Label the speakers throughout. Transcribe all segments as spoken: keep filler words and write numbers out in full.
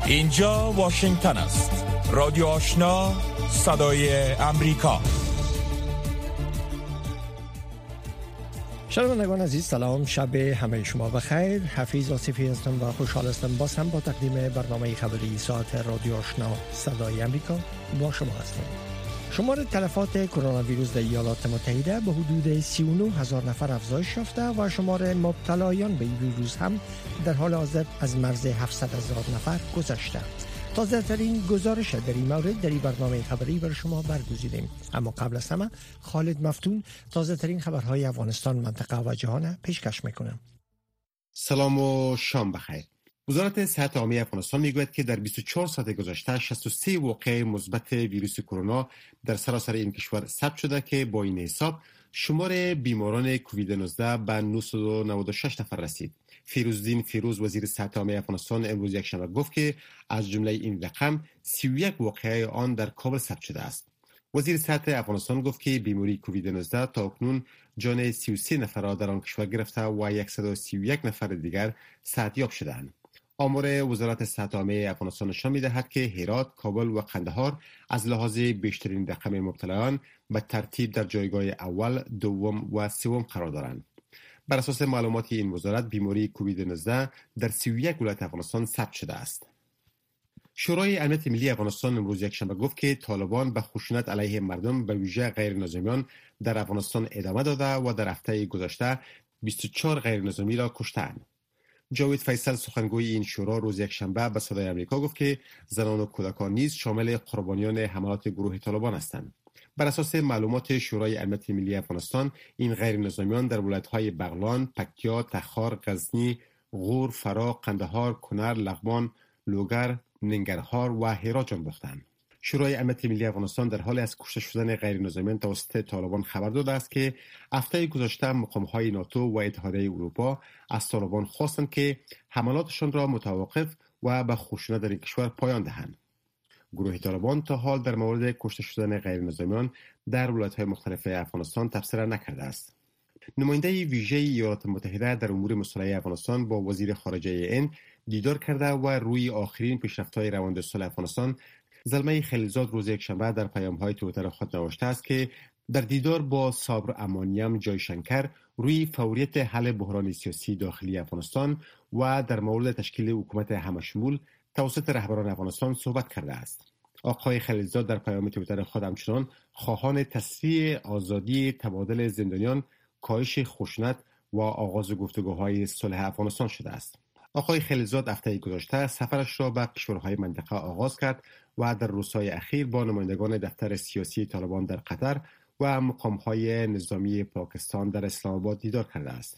Speaker 1: اینجا واشنگتن است. رادیو آشنا، صدای امریکا.
Speaker 2: شنوندگان عزیز، سلام، شب همه شما بخیر. حفیظ آصفی هستم و خوشحال هستم باز هم با تقدیم برنامه خبری ساعت رادیو آشنا صدای امریکا با شما هستم. شمار تلفات کرونا ویروس در ایالات متحده به حدود سی و نه هزار نفر افزایش یافته و شمار مبتلایان به این ویروس هم در حال حاضر از مرز هفتصد هزار نفر گذشته. تازه ترین گزارش در این مورد در این برنامه خبری برای شما برگزیدیم. اما قبل از همه خالد مفتون تازه ترین خبرهای افغانستان، منطقه و جهان پیشکش میکنم.
Speaker 3: سلام و شام بخیر. وزارت صحت عامه افغانستان میگوید که در بیست و چهار ساعت گذشته شصت و سه واقعه مثبت ویروس کرونا در سراسر این کشور ثبت شده که با این حساب شمار بیماران کووید نوزده به نهصد و نود و شش نفر رسید. فیروزالدین فیروز وزیر صحت عامه افغانستان امروز یکشنبه گفت که از جمله این رقم سی و یک واقعه آن در کابل ثبت شده است. وزیر صحت افغانستان گفت که بیماری کووید نوزده تا اکنون جان سی و سه نفر را در آن کشور گرفته و صد و سی و یک نفر دیگر صحتیاب شدند. آمار وزارت صحت عامه افغانستان نشان می‌دهد که هرات، کابل و قندهار از لحاظ بیشترین رقم مبتلایان به ترتیب در جایگاه اول، دوم و سوم قرار دارند. بر اساس معلومات این وزارت بیماری کووید نوزده در سی و یک ولایت افغانستان ثبت شده است. شورای امنیت ملی افغانستان امروز یکشنبه گفت که طالبان به خشونت علیه مردم به ویژه غیر نظامیان در افغانستان ادامه داده و در هفته گذشته بیست و چهار غیر نظامی را کشتند. جاوید فیصل سخنگوی این شورا روز یکشنبه به صدای آمریکا گفت که زنان و کودکان نیز شامل قربانیان حملات گروه طالبان هستند. بر اساس معلومات شورای امنیت ملی افغانستان این غیر نظامیان در ولایت‌های بغلان، پکتیا، تخار، غزنی، غور، فرا، قندهار، کنر، لغمان، لوگر، ننگرهار و هرات جان باختند. شورای امنیت ملی افغانستان در حال از کشته شدن غیر نظامیان توسط طالبان خبر داده است که هفته گذشته مقام‌های ناتو و اتحادیه اروپا از طالبان خواستند که حملاتشان را متوقف و به خشونت در این کشور پایان دهند. گروه طالبان تا حال در مورد کشته شدن غیر نظامیان در ولایت‌های مختلف افغانستان تبصره نکرده است. نماینده ویژه ایالات متحده در امور مصالحه افغانستان با وزیر خارجه این دیدار کرده و روی آخرین پیشرفت‌های روند صلح افغانستان زلمه خلیلزاد روز یکشنبه در پیام‌های توییتر خود نوشته است که در دیدار با صابر امانیم جایشنکر روی فوریت حل بحران سیاسی داخلی افغانستان و در مورد تشکیل حکومت همشمول توسط رهبران افغانستان صحبت کرده است. آقای خلیلزاد در پیام توییتر خود همچنان خواهان تسریع آزادی تبادل زندانیان، کاهش خشونت و آغاز گفتگوهای صلح افغانستان شده است. آقای خلیلزاد هفته گذشته سفرش را به کشورهای منطقه آغاز کرد و در روزهای اخیر با نمایندگان دفتر سیاسی طالبان در قطر و مقام‌های نظامی پاکستان در اسلام آباد دیدار کرده است.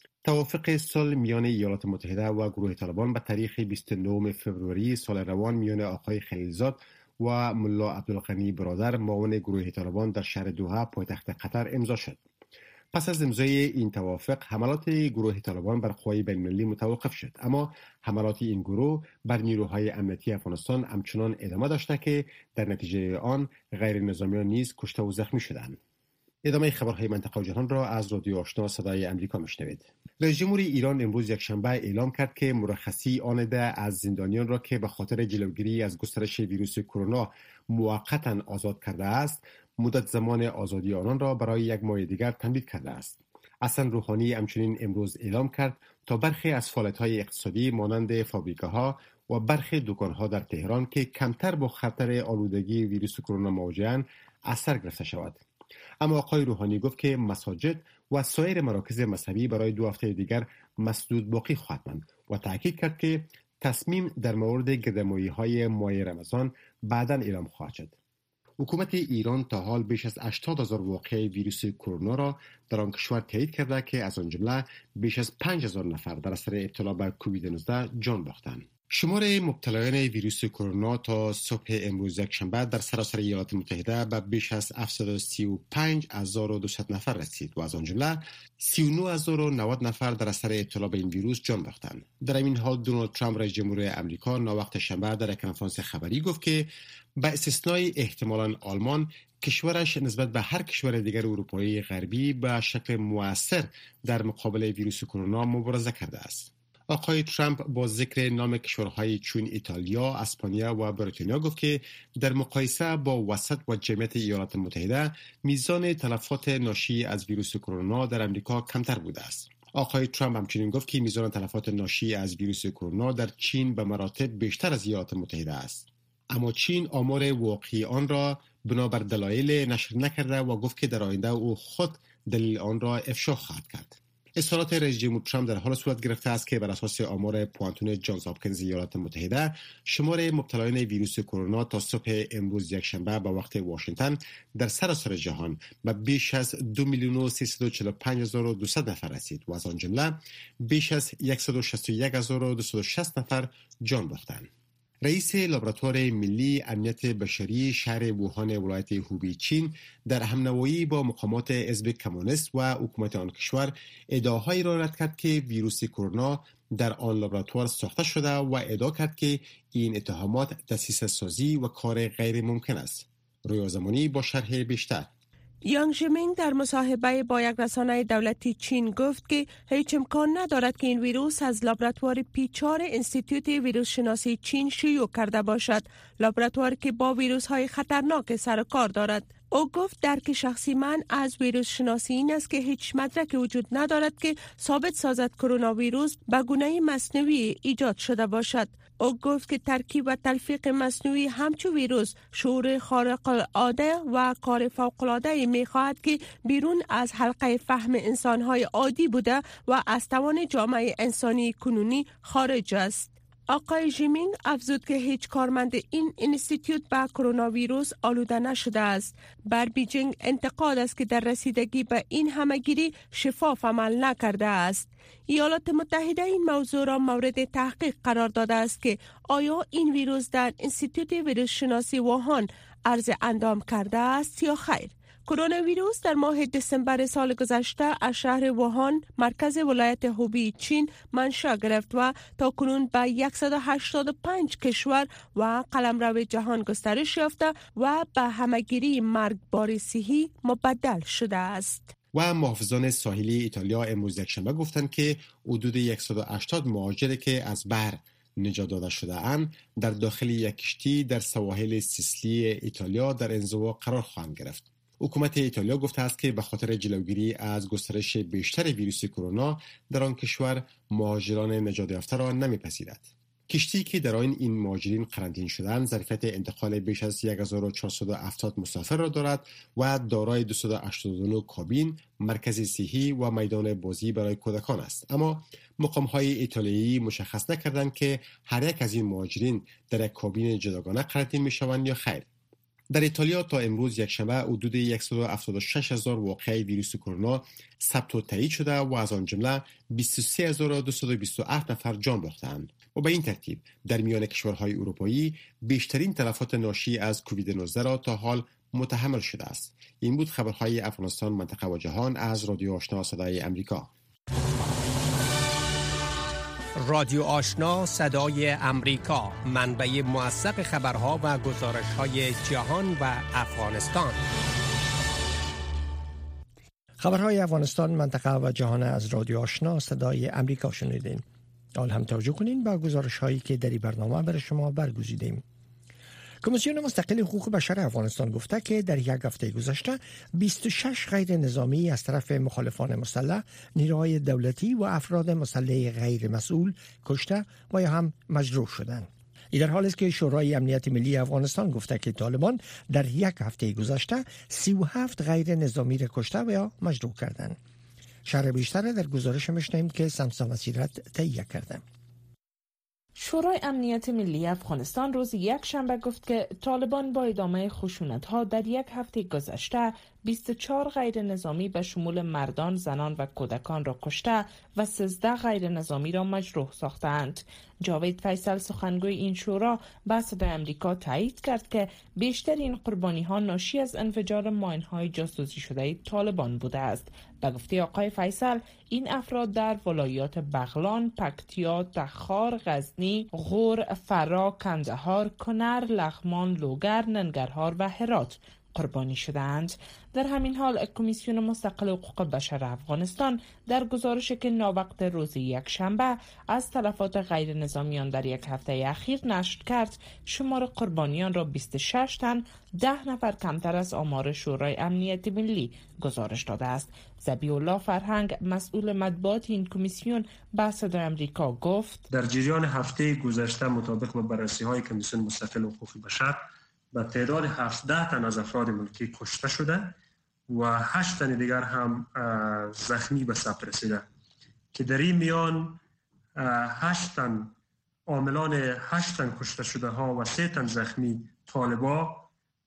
Speaker 3: توافق صلح میان ایالات متحده و گروه طالبان به تاریخ بیست و نهم فوریه سال روان میان آقای خلیلزاد و ملا عبدالغنی برادر معاون گروه طالبان در شهر دوحه پایتخت قطر امضا شد. پس از امضای این توافق حملات گروه طالبان بر قوای بین‌المللی متوقف شد، اما حملات این گروه بر نیروهای امنیتی افغانستان همچنان ادامه داشته که در نتیجه آن غیر نظامیان نیز کشته و زخمی شدند. ادامه خبرهای منطقه و جهان را از رادیو آشنا صدای امریکا میشنوید. رئیس جمهور ایران امروز یکشنبه اعلام کرد که مرخصی آمده از زندانیان را که به خاطر جلوگیری از گسترش ویروس کرونا موقتا آزاد کرده است، مدت زمان آزادی آنان را برای یک ماه دیگر تمدید کرده است. حسن روحانی همچنین امروز اعلام کرد تا برخی از فعالیت‌های اقتصادی مانند فابریکه‌ها و برخی دکان‌ها در تهران که کمتر با خطر آلودگی ویروس کرونا مواجه‌اند اثر گرفته شود. اما آقای روحانی گفت که مساجد و سایر مراکز مذهبی برای دو هفته دیگر مسدود باقی خواهد ماند و تاکید کرد که تصمیم در مورد گردمایی‌های ماه رمضان بعداً اعلام خواهد شد. حکومت ایران تا حال بیش از هشتاد هزار واقعه ویروس کرونا را در آن کشور تایید کرده که از آن جمله بیش از پنج هزار نفر در اثر ابتلا به کووید نوزده جان باختند. شمار مبتلایان ویروس کرونا تا صبح امروز یکشنبه در سراسر ایالات متحده به بیش از هفتصد و سی و پنج هزار و دویست نفر رسید و از آن جمله سی و نه هزار و نود نفر در اثر ابتلا به این ویروس جان باختند. در این حال دونالد ترامپ رئیس جمهور آمریکا ناوقت شنبه در یک کنفرانس خبری گفت که با استثنای احتمالاً آلمان، کشورش نسبت به هر کشور دیگر اروپایی غربی به شکل مؤثر در مقابل ویروس کرونا مبارزه کرده است. آقای ترامپ با ذکر نام کشورهای چون ایتالیا، اسپانیا و بریتانیا گفت که در مقایسه با وسط و جمعیت ایالات متحده میزان تلفات ناشی از ویروس کرونا در امریکا کمتر بوده است. آقای ترامپ همچنین گفت که میزان تلفات ناشی از ویروس کرونا در چین به مراتب بیشتر از ایالات متحده است. اما چین آمار واقعی آن را بنابر دلایل نشر نکرده و گفت که در آینده او خود دلیل آن را افشا خواهد کرد. اظهارات رئیس جمهور ترامپ در حال صورت گرفته است که بر اساس آمار پوانتون جانز هاپکینز ایالات متحده شمار مبتلایان ویروس کرونا تا صبح امروز یکشنبه به وقت واشنگتن در سراسر جهان به بیش از دو میلیون و سیصد و چهل و پنج هزار و دویست نفر رسید و از آن جمله بیش از صد و شصت و یک هزار و دویست و شصت نفر جان باختند. رئیس لابراتوار ملی امنیت بشری شهر ووهان ولایت هوبی چین در همنوایی با مقامات حزب کمونیست و حکومت آن کشور ادعاهایی را رد کرد که ویروس کرونا در آن لابراتوار ساخته شده و ادعا کرد که این اتهامات دسیسه سازی و کار غیر ممکن است. رویا زمانی با شرح بیشتر.
Speaker 4: یانگ ژمینگ در مصاحبه با یک رسانه دولتی چین گفت که هیچ امکان ندارد که این ویروس از لابراتوار پی چهار انستیتوت ویروس شناسی چین شیوع کرده باشد، لابراتواری که با ویروس های خطرناک سر و کار دارد. او گفت درک شخصی من از ویروس شناسی این است که هیچ مدرک وجود ندارد که ثابت سازد کرونا ویروس به گونه مصنوعی ایجاد شده باشد. او گفت که ترکیب و تلفیق مصنوعی همچو ویروس شعور خارق العاده و کار فوق العاده می خواهد که بیرون از حلقه فهم انسان‌های عادی بوده و از توان جامعه انسانی کنونی خارج است. آقای ژمینگ افزود که هیچ کارمند این انستیتوت به کرونا ویروس آلوده نشده است. بر بیجینگ انتقاد است که در رسیدگی به این همه‌گیری شفاف عمل نکرده است. ایالات متحده این موضوع را مورد تحقیق قرار داده است که آیا این ویروس در انستیتوت ویروس شناسی ووهان عرض اندام کرده است یا خیر. کرونا ویروس در ماه دسامبر سال گذشته از شهر ووهان مرکز ولایت هوبی چین منشأ گرفت و تا کنون به صد و هشتاد و پنج کشور و قلمرو جهان گسترش یافته و به همه‌گیری مرگبار صحی مبدل شده است.
Speaker 3: و محافظان ساحلی ایتالیا امروز یکشنبه گفتند که حدود صد و هشتاد مهاجر که از بحر نجات داده شده اند در داخل یک کشتی در سواحل سیسیلی ایتالیا در انزوا قرار خواهند گرفت. حکومت ایتالیا گفته است که به خاطر جلوگیری از گسترش بیشتر ویروس کرونا در آن کشور مهاجران نجات یافته را نمیپذیرد. کشتی که در آن این مهاجرین قرنطینه شدند ظرفیت انتقال بیش از هزار و چهارصد و هفتاد مسافر را دارد و دارای دویست و هشتاد و نه کابین، مرکز صحی و میدان بازی برای کودکان است. اما مقام‌های ایتالیایی مشخص نکردند که هر یک از این مهاجرین در یک کابین جداگانه قرنطینه می‌شوند یا خیر. در ایتالیا تا امروز یکشنبه حدود صد و هفتاد و شش هزار واقعه ویروس کرونا ثبت و تایید شده و از آن جمله بیست و سه هزار و دویست و بیست و هفت نفر جان باختند و به این ترتیب در میان کشورهای اروپایی بیشترین تلفات ناشی از کووید نوزده را تا حال متحمل شده است. این بود خبرهای افغانستان، منطقه و جهان از رادیو آشنا صدای امریکا.
Speaker 2: رادیو آشنا صدای امریکا، منبع موثق خبرها و گزارش‌های جهان و افغانستان. خبرهای افغانستان، منطقه و جهان از رادیو آشنا صدای امریکا شنیدین. حال هم توجه کنین با گزارش‌هایی که در این برنامه برای شما برگزیدیم. کمیسیون مستقل حقوق بشر افغانستان گفته که در یک هفته گذشته بیست و شش غیر نظامی از طرف مخالفان مسلح، نیروهای دولتی و افراد مسلح غیر مسئول کشته و یا هم مجروح شدند. این در حالی است که شورای امنیت ملی افغانستان گفته که طالبان در یک هفته گذشته سی و هفت غیر نظامی را کشته و یا مجروح کردند. شرح بیشتر در گزارش میشنویم که سمسا مسیرت تهیه کرده.
Speaker 5: شورای امنیت ملی افغانستان روز یک شنبه گفت که طالبان با ادامه خشونت‌ها در یک هفته گذشته بیست و چهار غیر نظامی به شمول مردان، زنان و کودکان را کشته و سیزده غیر نظامی را مجروح ساختند. جاوید فیصل سخنگوی این شورا به صدای امریکا تایید کرد که بیشتر این قربانی‌ها ناشی از انفجار ماین‌های جاسوسی شده طالبان بوده است. به گفته آقای فیصل، این افراد در ولایات بغلان، پکتیا، تخار، غزنی، غور، فرا، کندهار، کنر، لغمان، لوگر، ننگرهار و هرات قربانی شدند. در همین حال کمیسیون مستقل حقوق بشر افغانستان در گزارشی که ناوقت روز یک شنبه از تلفات غیر نظامیان در یک هفته اخیر نشر کرد، شمار قربانیان را بیست و شش تن، ده نفر کمتر از آمار شورای امنیت ملی گزارش داده است. ذبیح الله فرهنگ، مسئول مطبوعات این کمیسیون، به صدای آمریکا گفت:
Speaker 6: در جریان هفته گذشته مطابق با بررسی‌های کمیسیون مستقل حقوق بشر به تعداد هفده تن از افراد ملکی کشته شده و هشت تن دیگر هم زخمی به ثبت رسیده که در این میان هشت تن عاملان هشت تن کشته شده ها و سه تن زخمی طالبا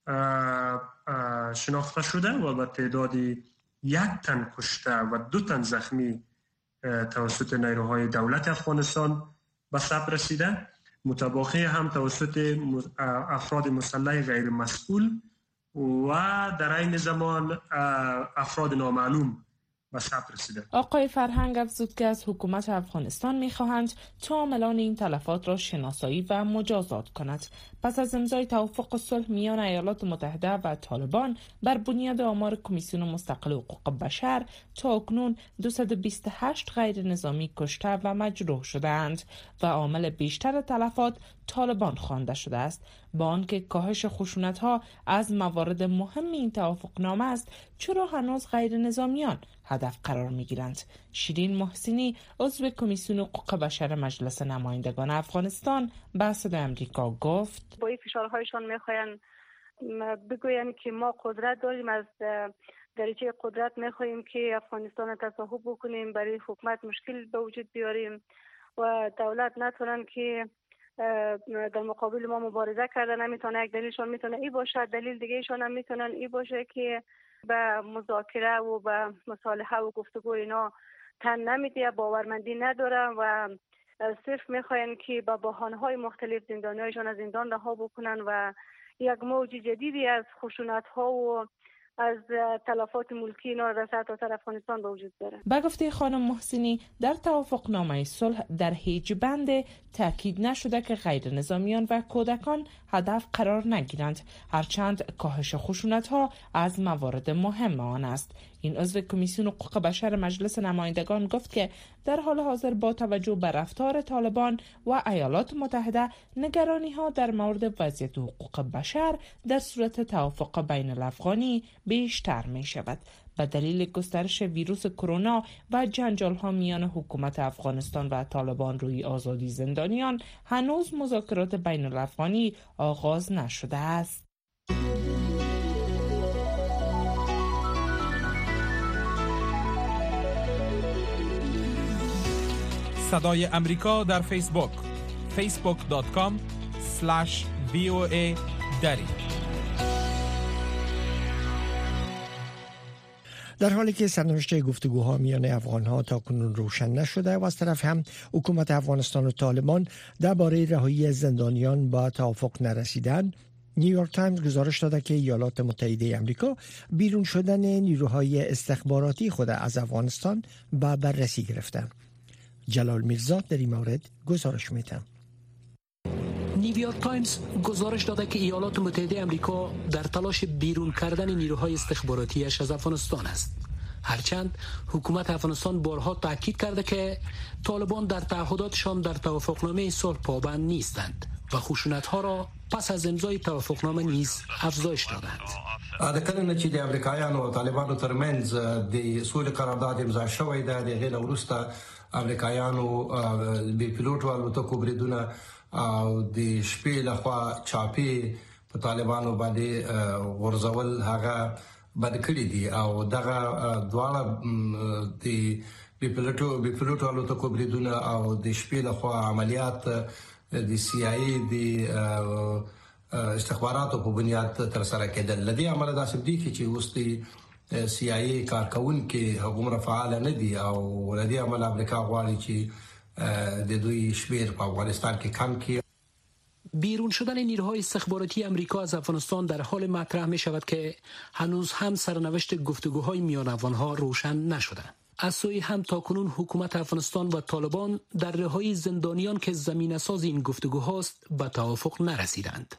Speaker 6: شناخته شده و به تعداد یک تن کشته و دو تن زخمی توسط نیروهای دولت افغانستان به ثبت رسیده. متباخی هم توسط افراد مسلح غیر مسئول و در این زمان افراد نامعلوم به ثبت رسیده.
Speaker 5: آقای فرهنگ افزود که از حکومت افغانستان می‌خواهند تا عاملان این تلفات را شناسایی و مجازات کند. پس از امضای توافق صلح میان ایالات متحده و طالبان بر بنیاد آمار کمیسیون مستقل حقوق بشر، تا اکنون دویست و بیست و هشت غیر نظامی کشته و مجروح شده‌اند و عامل بیشتر تلفات طالبان خوانده شده است. با آنکه کاهش خشونت‌ها از موارد مهم این توافقنامه است، چرا هنوز غیر نظامیان هدف قرار می‌گیرند؟ شیرین محسنی، عضو کمیسیون حقوق بشر مجلس نمایندگان افغانستان، به صدای آمریکا گفت:
Speaker 7: با این فشارهایشان می‌خواهند بگویند که ما قدرت داریم، از دریچه قدرت می‌خواهیم که افغانستان تصاحب بکنیم، برای حکومت مشکل به وجود بیاریم و دولت نتونن که در مقابل ما مبارزه کرده. نمیتونه یک دلیلشان میتونه ای باشه، دلیل دیگه ایشان هم میتونن ای باشه که به مذاکره و به مصالحه و گفتگو اینا تن نمیده، باورمندی نداره و صرف میخواین که با بهانه‌های مختلف زندانیایشان از زندان رها بکنن و یک موج جدیدی از خشونت‌ها و از تلفات ملکی اینا در سرتاسر افغانستان به وجود داره.
Speaker 5: به گفته خانم محسنی، در توافقنامه صلح در هیچ بند تاکید نشده که غیر نظامیان و کودکان هدف قرار نگیرند، هرچند کاهش خشونت‌ها از موارد مهم آن است. این عضو کمیسیون حقوق بشر مجلس نمایندگان گفت که در حال حاضر با توجه به رفتار طالبان و ایالات متحده، نگرانی‌ها در مورد وضعیت حقوق بشر در صورت توافق بین الافغانی بیشتر می شود. به دلیل گسترش ویروس کرونا و جنجال‌ها میان حکومت افغانستان و طالبان روی آزادی زندانیان، هنوز مذاکرات بین الافغانی آغاز نشده است.
Speaker 1: صدای امریکا در فیسبوک فیسبوک دات کام اسلش وی او ای دری.
Speaker 2: در حالی که سرنوشت گفتگوها میان افغانها تا کنون روشن نشده و از طرف هم حکومت افغانستان و طالبان درباره رهایی زندانیان با توافق نرسیدند، نیویورک تایمز گزارش داده که ایالات متحده آمریکا بیرون شدن نیروهای استخباراتی خود از افغانستان با بررسی گرفتند. جلال میرزا در این مورد گزارش می‌دهد.
Speaker 8: نیویورک تایمز گزارش داده که ایالات متحده آمریکا در تلاش بیرون کردن نیروهای استخباراتیش از افغانستان است. هرچند حکومت افغانستان بارها تاکید کرده که طالبان در تعهداتشان در توافقنامه صلح پابند نیستند و خشونت‌ها را پس از امضای توافقنامه نیز افزایش دادند.
Speaker 9: د کله نه چې د امریکایانو او طالبانو ترمنځ د سولې قرارداد امضا شوی دی، د هغې نه وروسته امریکایانو بې پیلوټو الوتکو بریدونه او د شپې لخوا چاپی په طالبانو باندې غورځول هغه بد کړی دي او دغه دواړه د بې پیلوټو بې پیلوټو الوتکو بریدونه او د شپې لخوا عملیات د سی آی ای د استخباراتو په بنیاد تر سره کېدل. لدی عمل داسې دی چې اوس د سی آی ای کارکونکو هغومره فعال نه دي او لدی عمل امریکا غواړي چې د دوی شمیر په افغانستان کې کم کړي.
Speaker 8: بیرون شدن نیروهای استخباراتی امریکا از افغانستان در حال مطرح می شود که هنوز هم سرنوشت گفتگوهای میان افغانها روشن نشده. از سوی هم تاکنون حکومت افغانستان و طالبان در رهایی زندانیان که زمینه‌ساز این گفتگوهاست به توافق نرسیدند.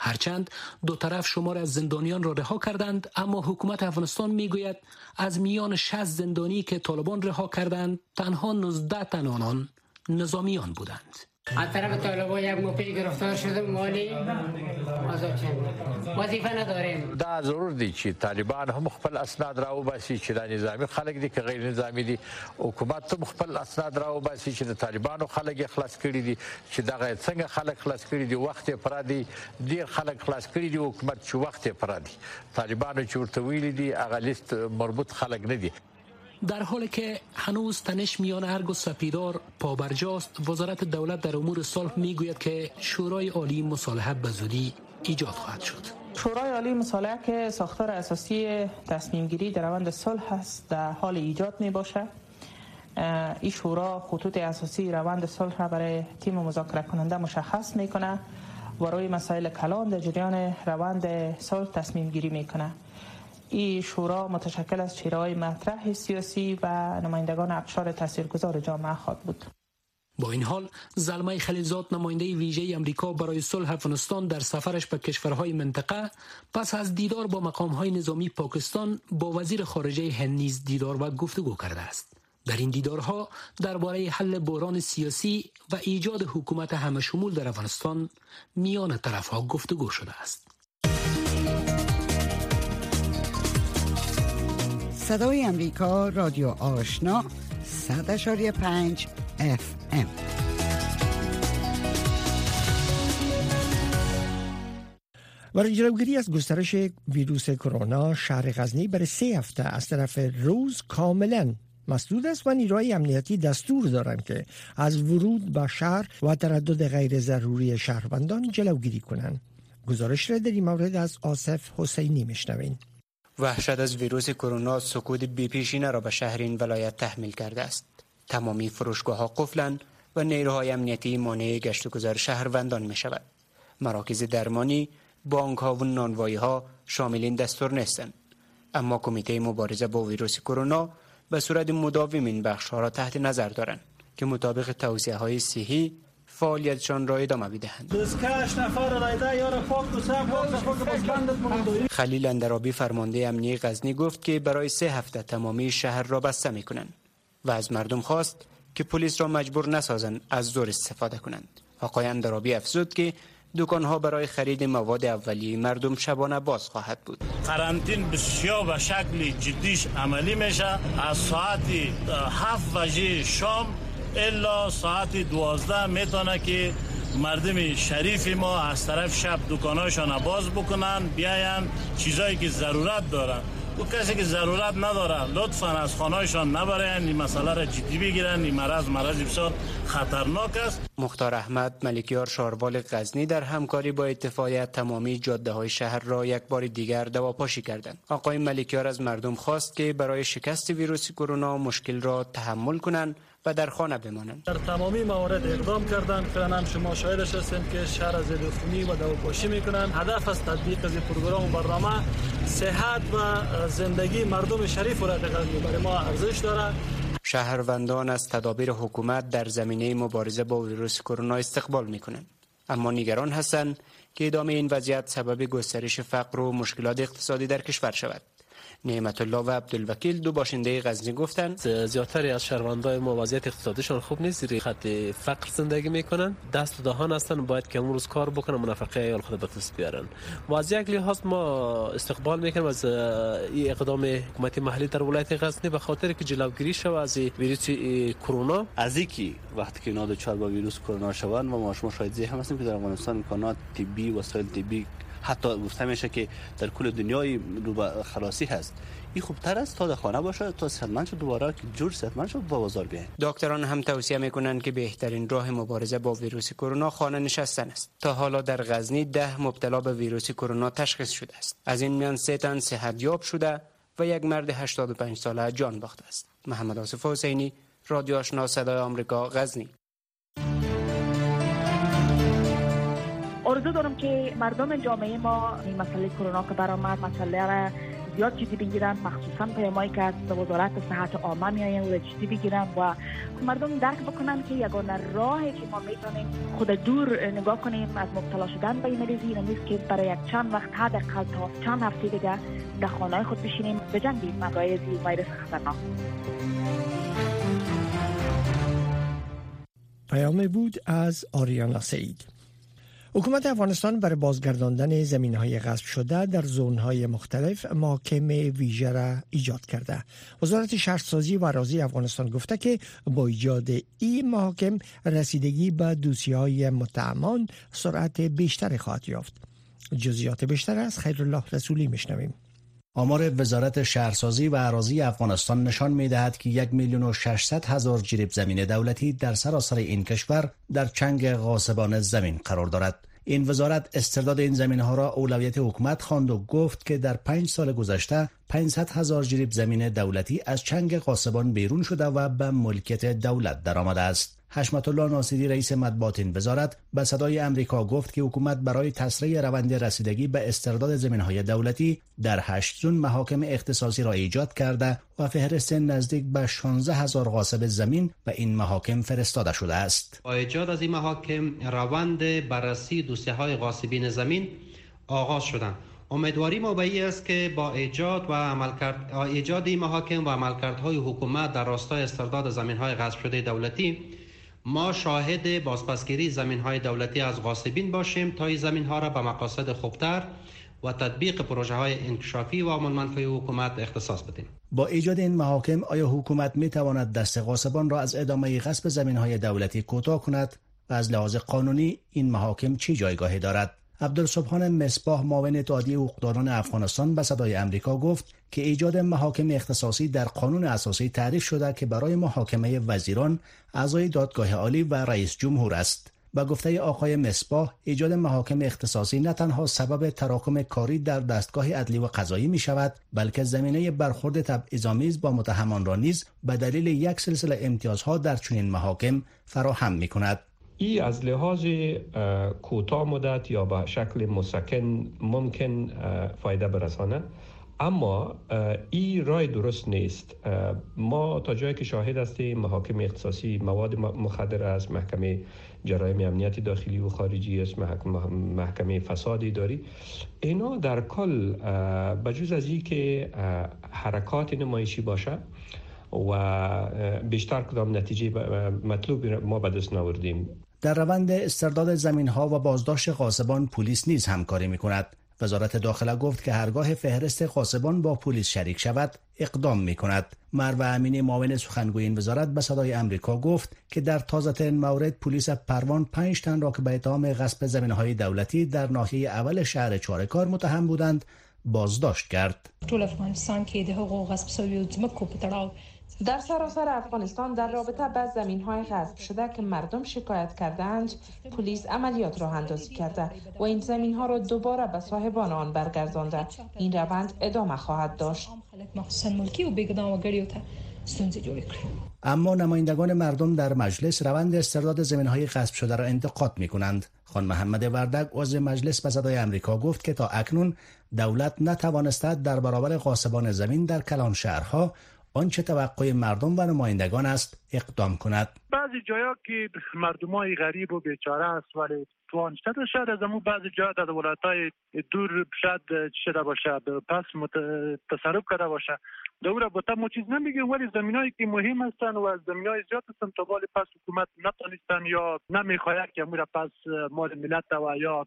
Speaker 8: هرچند دو طرف شمار از زندانیان را رها کردند، اما حکومت افغانستان میگوید از میان شصت زندانی که طالبان رها کردند تنها نوزده تن آنان نظامیان بودند.
Speaker 10: از طرف طالبان یک موقعی گرفتار شده مالی آزاد شد. وظیفه نداریم.
Speaker 11: دا ضرور دی چې طالبان هم خپل اسناد راو باسي چې د نظامی خلک دي که غیر نظامی دي. حکومت هم خپل اسناد راو باسي چې د طالبانو خلک خلاص کړي دي، چې دغه څنګه خلک خلاص کړي دي، وخت پرادي ډیر خلک خلاص کړي دي. حکومت چې وخت پرادي طالبانو چې ورته ویلي دي هغه لیست مربوط خلک نه دي.
Speaker 8: در حالی که هنوز تنش میان ارگ و سپیدار پابرجاست، وزارت دولت در امور صلح میگوید که شورای عالی مصالحه به زودی ایجاد خواهد شد.
Speaker 5: شورای عالی مصالحه که ساختار اساسی تصمیم گیری در روند صلح است در حال ایجاد می باشه. این شورا خطوط اساسی روند صلح را برای تیم مذاکره کننده مشخص میکنه و روی مسائل کلان در جریان روند صلح تصمیم گیری میکنه. این شورا متشکل از چهره‌های مطرح سیاسی و نمایندگان اقشار تاثیرگذار جامعه خواهد بود.
Speaker 8: با این حال زلمه خلیلزاد، نماینده ویژه امریکا برای صلح افغانستان، در سفرش به کشورهای منطقه پس از دیدار با مقام‌های نظامی پاکستان با وزیر خارجه هند نیز دیدار و گفتگو کرده است. در این دیدارها درباره حل بحران سیاسی و ایجاد حکومت همه‌شمول در افغانستان میان طرف‌ها گفتگو شده است.
Speaker 12: صدای امریکا، رادیو آشنا، صد اشاری پنج اف ام.
Speaker 2: برای جلوگیری از گسترش ویروس کرونا، شهر غزنی برای سه هفته از طرف روز کاملا مسدود است و نیروهای امنیتی دستور دارند که از ورود به شهر و تردد غیر ضروری شهروندان جلوگیری کنند. گزارش را در این مورد از آصف حسینی میشنوین.
Speaker 13: وحشت از ویروس کرونا سکوت بی‌پیشینه را به شهرین ولایت تحمیل کرده است. تمامی فروشگاه‌ها قفلند و نیروهای امنیتی مانع گشت و گذار شهروندان می شود. مراکز درمانی، بانک‌ها و نانوایی‌ها شامل این دستور نیستند. اما کمیته مبارزه با ویروس کرونا به صورت مداوم این بخش‌ها را تحت نظر دارند که مطابق توصیه‌های صحی فعالیتشان را ادامه بدهند. خلیل اندرابی، فرمانده امنیه غزنی، گفت که برای سه هفته تمامی شهر را بسته می‌کنند و از مردم خواست که پلیس را مجبور نسازند از زور استفاده کنند. آقای اندرابی افزود که دکان‌ها برای خرید مواد اولیه مردم شبانه باز خواهد بود.
Speaker 14: قرنطین بسیار به شکل جدیش عملی میشه. از ساعت هفت بجه شام الا ساعت دوازده میتونه که مردم شریف ما از طرف شب دکاناشان باز بکنن، بیاین چیزایی که ضرورت دارن. و کسی که ضرورت نداره لطفاً از خانه‌شان نبرن، این مسئله را جدی بگیرن. این مرض مرض بسیار خطرناک است.
Speaker 13: مختار احمد، ملکیار شاروال غزنی، در همکاری با اتفاقیت تمامی جاده‌های شهر را یک بار دیگر دواپاشی کردند. آقای ملکیار از مردم خواست که برای شکست ویروس کرونا مشکل را تحمل کنند و در خانه بمانند.
Speaker 15: در تمامی موارد اقدام کردند. فعلا هم شما شاهدش هستید که شهر از ضدعفونی و دواپاشی میکنند. هدف از تطبیق از پروگرام و برنامه صحت و زندگی مردم شریف را برای ما ارزش دارد.
Speaker 13: شهروندان از تدابیر حکومت در زمینه مبارزه با ویروس کرونا استقبال میکنند، اما نگران هستند که ادامه این وضعیت سبب گسترش فقر و مشکلات اقتصادی در کشور شود. نعمت الله و عبدالوکیل، دو باشنده غزنی، گفتند
Speaker 16: زیادتری از شهروندان ما وضعیت اقتصادیشان خوب نیست، زیر خط فقر زندگی میکنن، دست و دهان هستن، باید که امروز کار بکنن، منافقه ایال خود به دست بیارن. و از یک لحاظ ما استقبال میکنیم از این اقدام حکومت محلی در ولایت غزنی به خاطر که جلوگیری شود از ویروس کرونا.
Speaker 17: از اینکه وقتی که اینا دچار با ویروس کرونا شوند و ما شما شاهد هم هستیم که در افغانستان امکانات طبی، وسایل طبی، حتی گفته میشه که در کل دنیای خلاصی هست. این خوبتر است تا در خانه باشه تا صحتمند شد، دوباره که جور صحتمند شد با بازار بیاین.
Speaker 13: دکتران هم توصیه میکنند که بهترین راه مبارزه با ویروس کرونا خانه نشستن است. تا حالا در غزنی ده مبتلا به ویروس کرونا تشخیص شده است. از این میان سه تن صحتیاب شده و یک مرد هشتاد و پنج ساله جان باخته است. محمد آصف حسینی، رادیو آشنا، صدای آمریکا، غزنی.
Speaker 18: آرزو دارم که مردم جامعه ما این مسئله کرونا که برآمد مسئله را زیاد جدی بگیرن، مخصوصا پیامایی که از وزارت صحت عامه میآید و جدی بگیرن و مردم درک بکنن که یگانه راهی که ما میتونیم خود دور نگاه کنیم از مبتلا شدن به این مریضی این نیست که برای یک چند وقت حداقل تا چند هفته دیگه در خانه‌های خود بشینیم بجنگیم مقایض ویروس خطرناک.
Speaker 2: پیام بود از آریانا سعید. حکومت افغانستان برای بازگرداندن زمین‌های غصب شده در زون‌های مختلف محاکم ویژه را ایجاد کرده. وزارت شهرسازی و اراضی افغانستان گفته که با ایجاد این محاکم رسیدگی به دوسیه‌های متهمان سرعت بیشتری خواهد یافت. جزئیات بیشتر از خیرالله رسولی میشنویم.
Speaker 19: آمار وزارت شهرسازی و اراضی افغانستان نشان می‌دهد که یک میلیون و ششصد هزار جریب زمین دولتی در سراسر این کشور در چنگ غاصبان زمین قرار دارد. این وزارت استرداد این زمین‌ها را اولویت حکومت خواند و گفت که در پنج سال گذشته پانصد هزار جریب زمین دولتی از چنگ غاصبان بیرون شده و به ملکیت دولت درآمده است. حشمت الله ناصری رئیس مطبوعات این وزارت به صدای امریکا گفت که حکومت برای تسریع روند رسیدگی به استرداد زمین‌های دولتی در هشت زون محاکم اختصاصی را ایجاد کرده و فهرست نزدیک به شانزده هزار غاصب زمین به این محاکم فرستاده شده است.
Speaker 20: با ایجاد از این محاکم روند بررسی دوسیه‌های غاصبین زمین آغاز شدند. امیدواری ما به این است که با ایجاد و عملکرد ایجاد این محاکم و عملکردهای حکومت در راستای استرداد زمین‌های غصب شده دولتی ما شاهد بازپسگیری زمین‌های دولتی از غاصبین باشیم تا این زمین‌ها را به مقاصد خوبتر و تطبیق پروژه‌های انکشافی و عموماً حکومت اختصاص بدیم.
Speaker 19: با ایجاد این محاکم آیا حکومت می‌تواند دست غاصبان را از ادامه غصب زمین‌های دولتی کوتاه کند و از لحاظ قانونی این محاکم چه جایگاهی دارد؟ عبدالسبحان مصباح معاون اتحادیه حقوقدانان افغانستان به صدای امریکا گفت که ایجاد محاکم اختصاصی در قانون اساسی تعریف شده که برای محاکمه وزیران، اعضای دادگاه عالی و رئیس جمهور است. با گفته آقای مصباح، ایجاد محاکم اختصاصی نه تنها سبب تراکم کاری در دستگاه عدلی و قضایی می شود، بلکه زمینه برخورد تبعیض‌آمیز با متهمان را نیز به دلیل یک سلسله امتیازها در چنین محاکم فراهم می کند.
Speaker 21: ای از لحاظ کوتاه مدت یا به شکل مسکن ممکن فایده برسانه، اما این رای درست نیست. ما تا جایی که شاهد هستیم محاکم اختصاصی مواد مخدر از محکمه جرایم امنیتی داخلی و خارجی است، محکمه فساد اداری، اینا در کل بجز از این که حرکات نمایشی باشه و بیشتر کدام نتیجه مطلوب ما به دست ناوردیم.
Speaker 19: در روند استرداد زمین‌ها و بازداشت غاصبان پلیس نیز همکاری می‌کند. وزارت داخله گفت که هرگاه فهرست غاصبان با پلیس شریک شود اقدام می‌کند. مروه امینی معاون سخنگوی این وزارت به صدای امریکا گفت که در تازه‌ترین مورد پلیس پروان پنج تن را که به اتهام غصب زمین‌های دولتی در ناحیه اول شهر چاره‌کار متهم بودند بازداشت کرد.
Speaker 22: ټول افغانستان کې د حقوق غصب شویو ځمکو په تړاو
Speaker 5: در سراسر افغانستان در رابطه با زمین‌های غصب شده که مردم شکایت کردند، پلیس عملیات راه اندازی کرده و این زمین‌ها را دوباره به صاحبان آن برگردانده. این روند ادامه خواهد داشت.
Speaker 19: اما نمایندگان مردم در مجلس روند استرداد زمین‌های غصب شده را انتقاد می‌کنند. خان محمد وردک عضو مجلس به صدای امریکا گفت که تا اکنون دولت نتوانسته در برابر غاصبان زمین در کلان شهرها آنچه توقع مردم و نمایندگان است اقدام کند.
Speaker 23: بعضی جاها که مردمای غریب و بیچاره است ولی توانسته شاید از همون بعضی جاها در ولایت‌های دور شاید شده باشه پس تصرف کرده باشه دوره بوده ما چیز نمیگیم، ولی زمینایی که مهم هستن و زمینای زیاد هستن تا ولی پس حکومت نتونستن یا نمیخواد که امور پس مال ملت و یا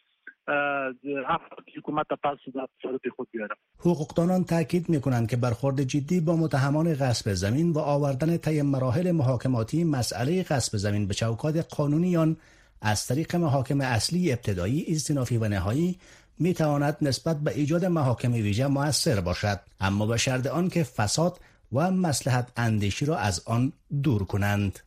Speaker 23: حکومت پس در صورت خود بیاره.
Speaker 19: حقوقدانان تاکید میکنند که برخورد جدی با متهمان غصب زمین و آوردن طی مراحل محاکماتی مسئله غصب زمین به چوکات قانونی آن از طریق محاکم اصلی ابتدایی، استینافی و نهایی می تواند نسبت به ایجاد محاکم ویژه مؤثر باشد، اما به شرط آن که فساد و مصلحت اندیشی را از آن دور کنند.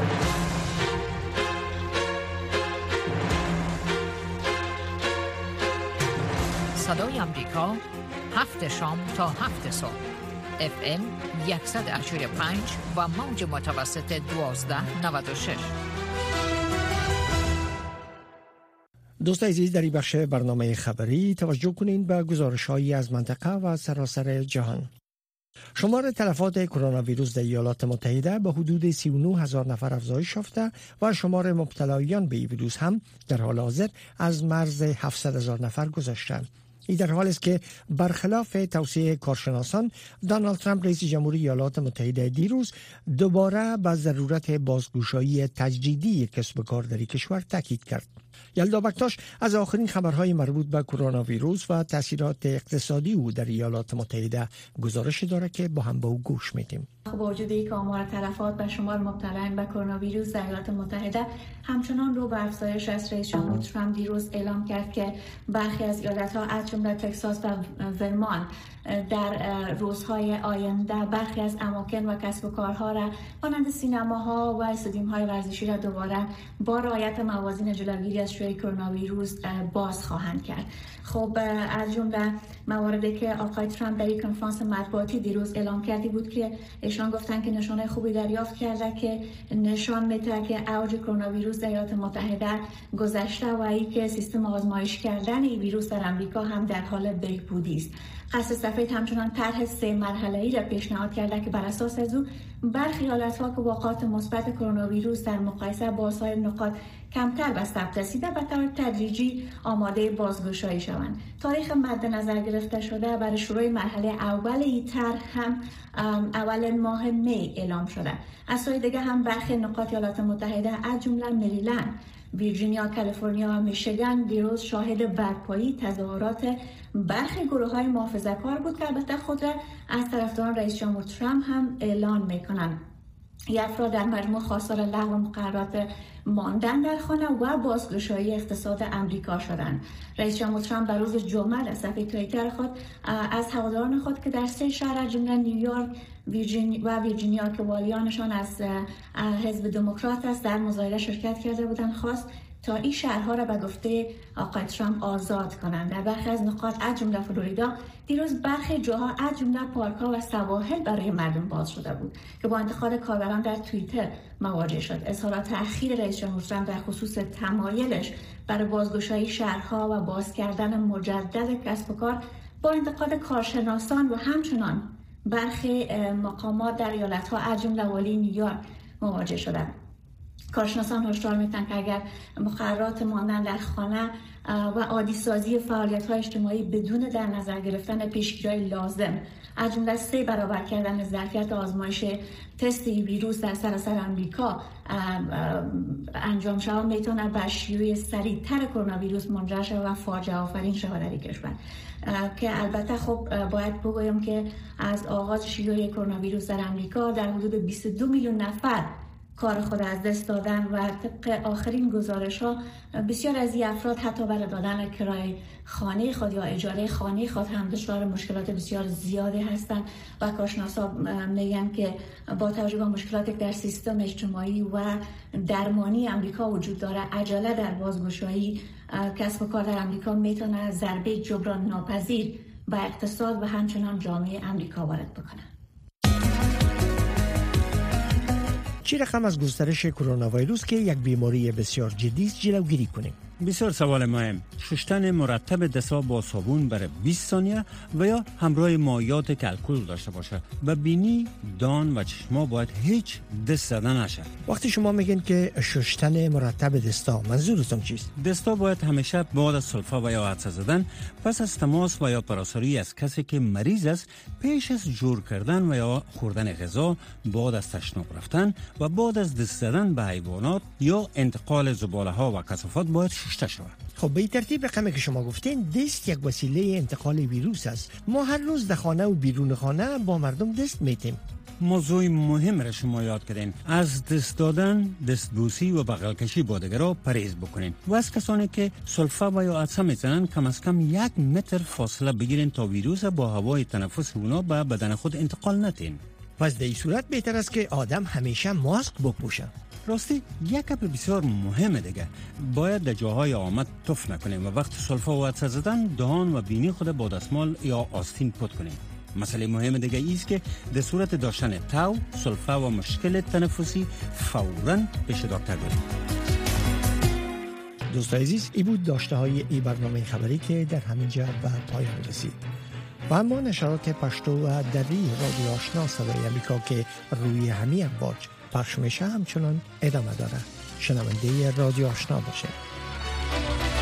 Speaker 24: صدای امریکا، هفت شام تا هفت صبح، اف ام صد و هشتاد و پنج و موج متوسط دوازده نود و شش.
Speaker 2: دوستان عزیز، در این بخش برنامه خبری توجه کنین به گزارش‌هایی از منطقه و سراسر جهان. شمار تلفات کرونا ویروس در ایالات متحده به حدود سی و نه هزار نفر افزایش یافته و شمار مبتلایان به این ویروس هم در حال حاضر از مرز هفتصد هزار نفر گذشته. این در حالی است که برخلاف توصیه کارشناسان، دونالد ترامپ رئیس جمهوری ایالات متحده دیروز دوباره به ضرورت بازگشایی تجدیدی کسب و کار در کشور تاکید کرد. یلدا بکتاش از آخرین خبرهای مربوط به کرونا ویروس و تاثیرات اقتصادی او در ایالات متحده گزارش داره که با هم به او گوش میدیم.
Speaker 3: با وجود اینکه آمار تلفات و شمار مبتلایان به کرونا ویروس در ایالات متحده همچنان رو به افزایش است، رئیس جمهور ترامپ دیروز اعلام کرد که برخی از ایالت‌ها از جمله تگزاس و ورمانت در روزهای آینده برخی از اماکن و کسب و کارها را مانند سینماها و استادیوم‌های ورزشی را دوباره با رعایت موازین جلوگیری از شیوع کرونا ویروس باز خواهند کرد. خب از جمله مواردی که آقای ترامپ در یک کنفرانس مطبوعاتی دیروز اعلام کردی بود که ایشان گفتن که نشانه خوبی دریافت کرده که نشان میده که اوج کرونا ویروس در ایالات متحده گذشته و ای که سیستم آزمایش کردن این ویروس در آمریکا هم در حال بهبودی است. قصد سفید همچنان طرح سه مرحله‌ای را پیشنهاد کرده که بر اساس از او برخی ایالت‌ها که واقعات مثبت کرونا ویروس در مقایسه با سایر نقاط کمتر به ثبت رسیده به طور تدریجی آماده بازگشایی شوند. تاریخ مد نظر گرفته شده برای شروع مرحله اول این طرح هم اول ماه می اعلام شده. از سوی دیگه هم برخی نقاط ایالات متحده از جمله مریلند، ویرجینیا، کالیفرنیا و میشیگان دیروز شاهد برپایی تظاهرات برخی گروه‌های محافظه‌کار بود که البته خود را از طرفداران رئیس جمهور ترامپ هم اعلان می‌کنند. این افراد در مجموع خواستار لغو مقررات ماندن در خانه و بازگشایی اقتصاد امریکا شدند. رئیس جمهور ترامپ در روز جمعه در صفحه توییتر خود از هواداران خود که در سه شهر جمله نیویورک و ویرجینیا که والیانشان از حزب دموکرات است در مظاهره شرکت کرده بودند خواست تا این شهرها را به گفته آقای ترامپ آزاد کنند. در برخی از نقاط از جمله فلوریدا دیروز برخی جاها از جمله پارک‌ها و سواحل برای مردم باز شده بود که با انتقاد کاربران در توییتر مواجه شد. اظهارات اخیر رئیس جمهور ترامپ در خصوص تمایلش برای بازگشایی شهرها و باز کردن مجدد کسب و کار با انتقاد کارشناسان و همچنان برخی مقامات در ایالت‌ها از جمله والی نیویورک مواجه شدند. کارشناسان هشدار میدن که اگر مقررات ماندن در خانه و عادی سازی فعالیت‌های اجتماعی بدون در نظر گرفتن پیشگیری‌های لازم از جمله سه برابر کردن ظرفیت آزمایش تست ویروس در سراسر آمریکا انجام شود میتونه به شیوع سریع‌تر کرونا ویروس منجر شود و فاجعه آفرین شود در کشور. که البته خب باید بگویم که از آغاز شیوع کرونا ویروس در آمریکا در حدود بیست و دو میلیون نفر کار خود از دست دادن و طبق آخرین گزارش ها بسیار از این افراد حتی برای دادن کرایه خانه خود یا اجاره خانه خود هم دچار مشکلات بسیار زیادی هستند و کارشناسا میگن که با توجه به مشکلاتی در سیستم اجتماعی و درمانی آمریکا وجود داره، عجله در بازگشایی کسب و کار در آمریکا میتونه ضربه جبران ناپذیر به اقتصاد و همچنان جامعه آمریکا وارد بکنه.
Speaker 2: چی رقم از گسترش کرونا ویروس که یک بیماری بسیار جدی است جلوگیری کنیم؟
Speaker 4: بسیار سوال مهم. شستن مرتب دست‌ها با صابون برای بیست ثانیه و یا همراه مایعات که الکل داشته باشه. و بینی، دان و چشما باید هیچ دست زدن نشه.
Speaker 2: وقتی شما میگین که شستن مرتب دستا، منظورتون چیست؟
Speaker 4: دستا باید همیشه بعد از سلفا و یا عطسه زدن پس از تماس و یا پراساری از کسی که مریض است پیش از جور کردن و یا خوردن غذا، بعد از تشناب رفتن و بعد از دست زدن به حیوانات یا انتقال زباله ها و کثافات باید شسته شود.
Speaker 2: خب به این ترتیب رقمی که شما گفتین دست یک وسیله انتقال ویروس است. ما هر روز در خانه و بیرون خانه با مردم دست میتیم.
Speaker 4: موضوع مهم را شما یاد کردین. از دست دادن، دستبوسی و بغل کشی با دیگران پرهیز بکنین و از کسانی که سلفا و یا عطسه میزنن کم از کم یک متر فاصله بگیرین تا ویروس با هوای تنفس اونا به بدن خود انتقال ندین.
Speaker 2: پس در این صورت بهتر است که آدم همیشه ماسک بپوشه.
Speaker 4: راستی یک گپ بسیار مهمه دیگه، باید در جاهای آمد تف نکنیم و وقت سلفا و عطسه زدن دهان و بینی خود با دستمال یا آستین پت کنیم. مسئله مهم دیگه ایست که در صورت داشتن تاو، سلفا و مشکل تنفسی فوراً پیش دکتر بریم.
Speaker 2: دوستان عزیز، ای بود داشته های ای برنامه خبری که در همین جا به پایان رسید. و اما نشرات پشتو و دری رادیو آشنا صدای امریکا که روی همین امواج پخش میشه همچنان ادامه داره. شنونده رادیو آشنا باشه.